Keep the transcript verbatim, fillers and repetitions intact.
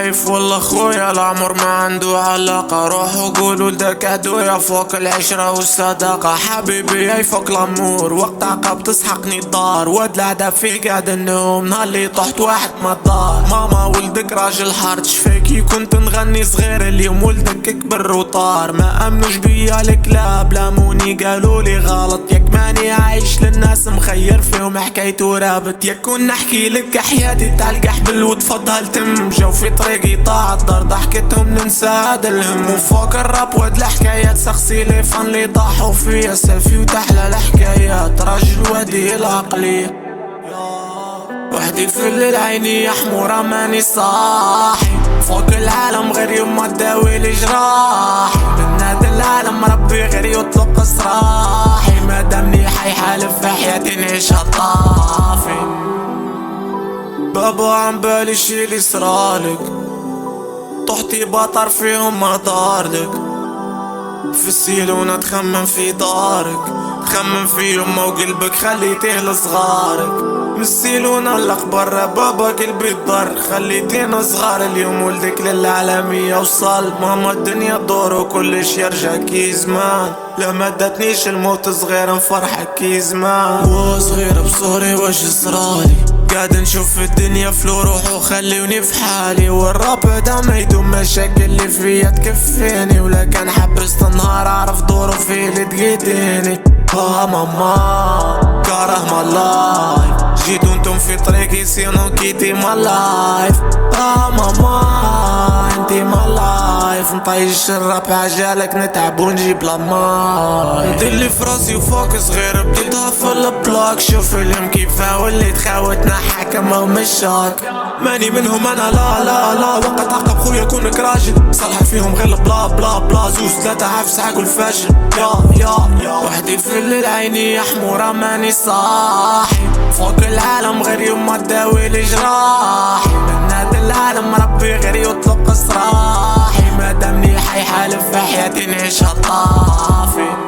شايف والله خويا العمر ما عنده علاقة، روحوا قولوا لداك عدويا فوق العشرة والصداقة. حبيبي هاي فوق الامور وقت عقب تسحقني الدار، واد العدا في قاعد النوم نهار اللي طحت واحد ما الدار. ماما ولدك راجل حار تشفيكي كنت نغني صغير، اليوم ولدك كبر وطار. ما امنوش بيا الكلاب لاموني قالوا لي غلط، ياك ماني عايش للناس مخير فيهم حكايته رابط. يكون نحكي لك حياتي تاع القحبل وتفضل تم جو في طريقي طاع الدار ضحكتهم ننسى هذا الهم. وفوق الراب واد الحكايات شخصي لي فن اللي طاحوا فيا سيلفي وتحلى الحكايات. راجل وادي العقلية وحدي في الليل عيني حمورة ماني صاحي، فوق العالم غير يوم ما تداوي لي جراحي. من هذا العالم ربي غير يطلق صراحي، ما دامني حي حالف في حياتي نعيشها طافي. بابا عم بالي شي اللي صرالك، طحتي بطر فيهم ما دارلك. في السيلونة تخمم في دارك، تخمم في يما وقلبك خليتيه لصغارك. من السيلونة لأخبار بابا قلبي ضر، خليتينا صغار اليوم ولدك للعالمية وصل. ماما الدنيا تدور وكلش يرجع كي زمان، لا ما داتنيش الموت صغير نفرحك كي زمان. وصغير بصوري واش صرالي، قاعد نشوف الدنيا فلو روح وخليوني في حالي. والراب هدا ما يدوم مشاكل اللي فيا تكفيني، ولا كان حبست النهار اعرف ظروفي اللي تقيديني. ها ماما كاره ما لايف، جيتو انتم في طريقي سينو كيتي ما لايف. ها ماما انتي ما لايف، نطيش الراب عجالك نتعب ونجيب لماي. نديرلي فراسي وفوق صغير بديتها في البلاك، شوف اليوم كيفاه وليت خاوتنا حاكم ومشاك. ماني منهم انا لا لا لا، وقت عقب خويا كونك راجل صلح فيهم غير بلا بلا بلا. زوز ثلاثة عفس عقل فاشل يا يا يا. وحدي في الليل عيني حمورة ماني صاحي، فوق العالم غير يوم ما تداوي لي جراحي. من هذا العالم ربي غير يطلق صراحي، ما دامني حي حالف في حياتي نعيشها طافي.